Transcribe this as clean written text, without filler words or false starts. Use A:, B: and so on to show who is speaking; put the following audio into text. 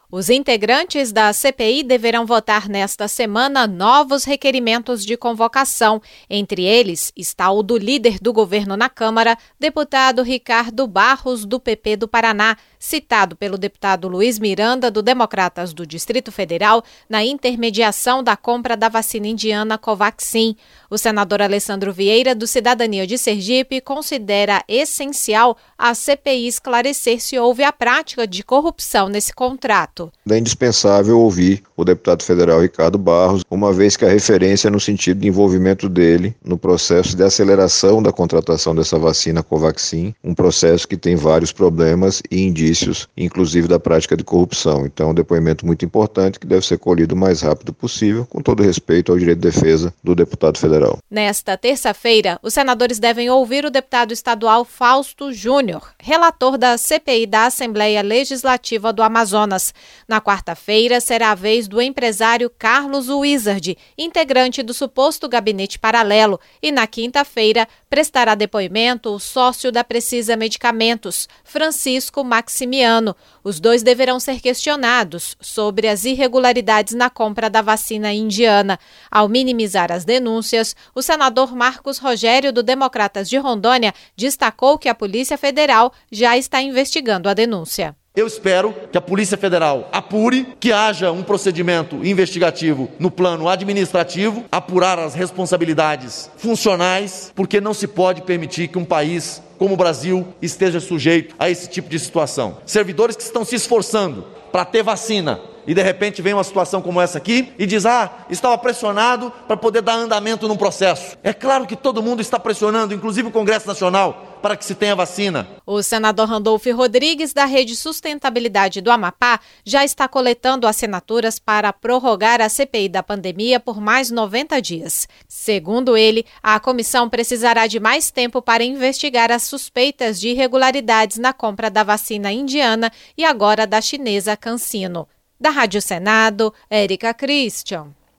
A: Os integrantes da CPI deverão votar nesta semana novos requerimentos de convocação. Entre eles está o do líder do governo na Câmara, deputado Ricardo Barros, do PP do Paraná, citado pelo deputado Luiz Miranda, do Democratas do Distrito Federal, na intermediação da compra da vacina indiana Covaxin. O senador Alessandro Vieira, do Cidadania de Sergipe, considera essencial a CPI esclarecer se houve a prática de corrupção nesse contrato.
B: É indispensável ouvir o deputado federal Ricardo Barros, uma vez que a referência é no sentido de envolvimento dele no processo de aceleração da contratação dessa vacina Covaxin, um processo que tem vários problemas e indícios, inclusive da prática de corrupção. Então, é um depoimento muito importante que deve ser colhido o mais rápido possível, com todo respeito ao direito de defesa do deputado federal.
A: Nesta terça-feira, os senadores devem ouvir o deputado estadual Fausto Júnior, relator da CPI da Assembleia Legislativa do Amazonas. Na quarta-feira, será a vez do empresário Carlos Wizard, integrante do suposto gabinete paralelo, e na quinta-feira prestará depoimento o sócio da Precisa Medicamentos, Francisco Maximiano. Os dois deverão ser questionados sobre as irregularidades na compra da vacina indiana. Ao minimizar as denúncias, o senador Marcos Rogério, do Democratas de Rondônia, destacou que a Polícia Federal já está investigando a denúncia.
C: Eu espero que a Polícia Federal apure, que haja um procedimento investigativo no plano administrativo, apurar as responsabilidades funcionais, porque não se pode permitir que um país como o Brasil esteja sujeito a esse tipo de situação. Servidores que estão se esforçando para ter vacina e de repente vem uma situação como essa aqui e diz, estava pressionado para poder dar andamento num processo. É claro que todo mundo está pressionando, inclusive o Congresso Nacional, para que se tenha vacina.
A: O senador Randolfo Rodrigues, da Rede Sustentabilidade do Amapá, já está coletando assinaturas para prorrogar a CPI da pandemia por mais 90 dias. Segundo ele, a comissão precisará de mais tempo para investigar as suspeitas de irregularidades na compra da vacina indiana e agora da chinesa CanSino. Da Rádio Senado, Érica Christian.